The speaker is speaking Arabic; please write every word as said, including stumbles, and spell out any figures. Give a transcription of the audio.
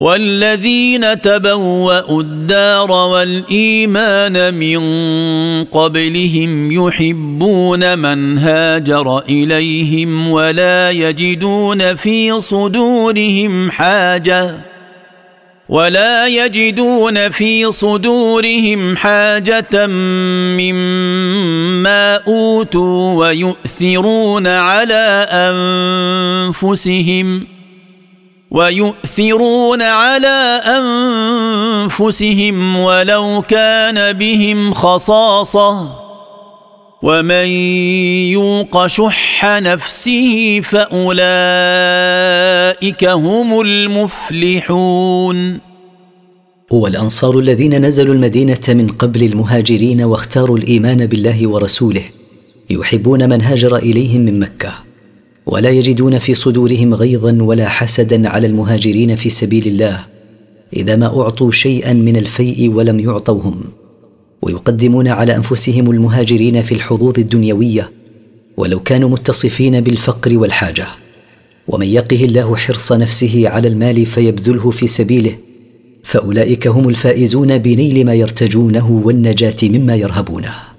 والذين تبوأوا الدار والإيمان من قبلهم يحبون من هاجر إليهم ولا يجدون في صدورهم حاجة ولا يجدون في صدورهم حاجة مما أوتوا ويؤثرون على أنفسهم ويؤثرون على أنفسهم ولو كان بهم خصاصة ومن يوق شح نفسه فأولئك هم المفلحون. والأنصار الذين نزلوا المدينة من قبل المهاجرين واختاروا الإيمان بالله ورسوله يحبون من هاجر إليهم من مكة ولا يجدون في صدورهم غيظا ولا حسدا على المهاجرين في سبيل الله إذا ما أعطوا شيئا من الفيء ولم يعطوهم، ويقدمون على أنفسهم المهاجرين في الحظوظ الدنيوية ولو كانوا متصفين بالفقر والحاجة. ومن يقه الله حرص نفسه على المال فيبذله في سبيله فأولئك هم الفائزون بنيل ما يرتجونه والنجاة مما يرهبونه.